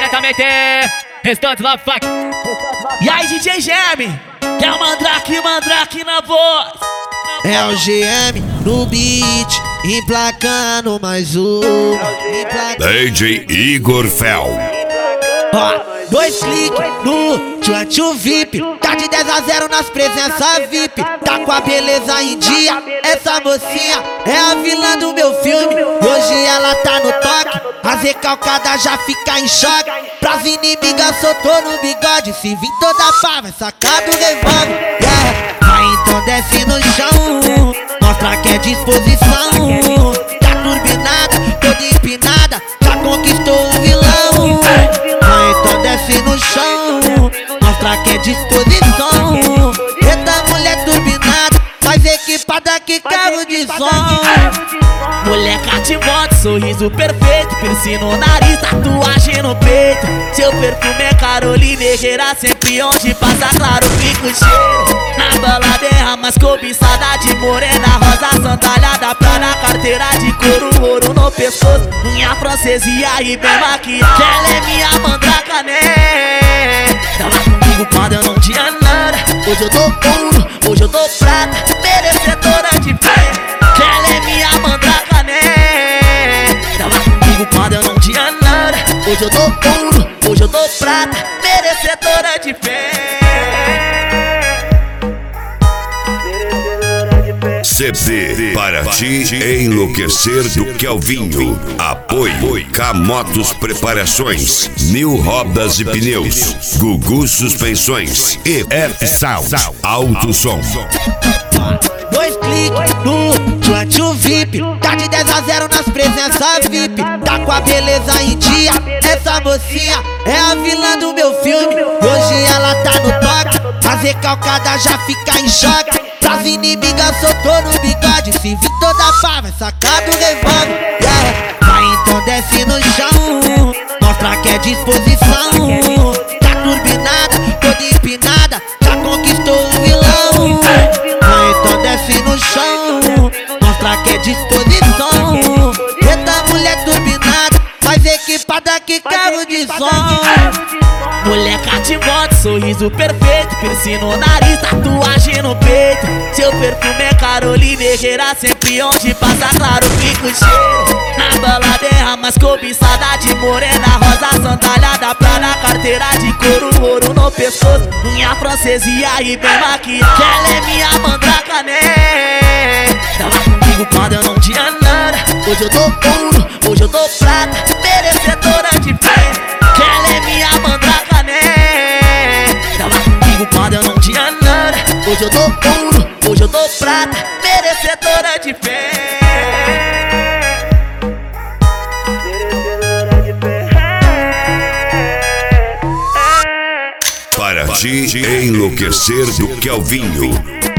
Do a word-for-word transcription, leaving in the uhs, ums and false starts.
diretamente, Restante Love Fuck. E aí, D J Germe, que é o Mandrake, Mandrake na voz. É o G M no beat, emplacando mais um. D J Igor Fel. Ó, dois cliques no Tchantchu V I P. Tá de dez a zero nas presenças V I P. Tá com a beleza em dia. Essa mocinha é a vilã do meu filme. Hoje ela tá no toque, as recalcadas já fica em choque. Pras inimigas soltou no bigode. Se vir toda pá, vai sacar do revólver. Yeah. Vai então desce no chão, mostra que é disposição. Tá turbinada, toda empinada, já conquistou o vilão. Vai então desce no chão, mostra que é disposição. Eita mulher turbinada, mais equipada que carro de som. Mulher cativante, sorriso perfeito, piercing no nariz, tatuagem no peito. Seu perfume é Caroline Herrera, sempre onde passa claro fica o cheiro. Na balada é a mais cobiçada de morena, rosa sandália pra na carteira de couro, ouro no pescoço, unha francesia e bem maquiada. Ela é minha mandraca, né? Tava comigo quando eu não tinha nada. Hoje eu tô ouro, hoje eu tô prata, merecedora de fé. Ela é minha mandraca, né? Tava comigo quando eu não tinha nada. Hoje eu tô ouro, hoje eu tô prata, merecedora de fé. C D para te enlouquecer do Kelvinho. Apoio Camotos Preparações, New Rodas e Pneus, Gugu Suspensões e F Sound Alto Som. Dois cliques no Tchantchu V I P. Tá de dez a zero nas presenças V I P. Tá com a beleza em dia. Essa mocinha é a vilã do meu filme. Hoje ela tá no toque, as recalcadas já fica em choque. Pras inimigas soltou no bigode. Se vir toda pá, vai sacar do revólver. Yeah. Vai então desce no chão, mostra que é disposição. Tá turbinada, toda empinada, já conquistou o vilão. Vai então desce no chão, mostra que é disposição. Eita mulher turbinada, mais equipada que carro de som. Mulher cativante, sorriso perfeito, piercing no nariz, tatuagem no peito. Seu perfume é Caroline Herrera, sempre onde passa claro fica o cheiro. Na balada é a mais cobiçada de morena, rosa sandália pra na carteira de couro, ouro no pescoço, unha francesia e bem maquiada. Ela é minha mandraca, né? Tava comigo quando eu não tinha nada. Hoje eu tô ouro, hoje eu tô prata, merecedora de fé. Ela é minha mandraca, né? Tava comigo quando eu não tinha nada. Hoje eu tô ouro, hoje eu tô prata, merecedora de fé. Para te enlouquecer do Kelvinho.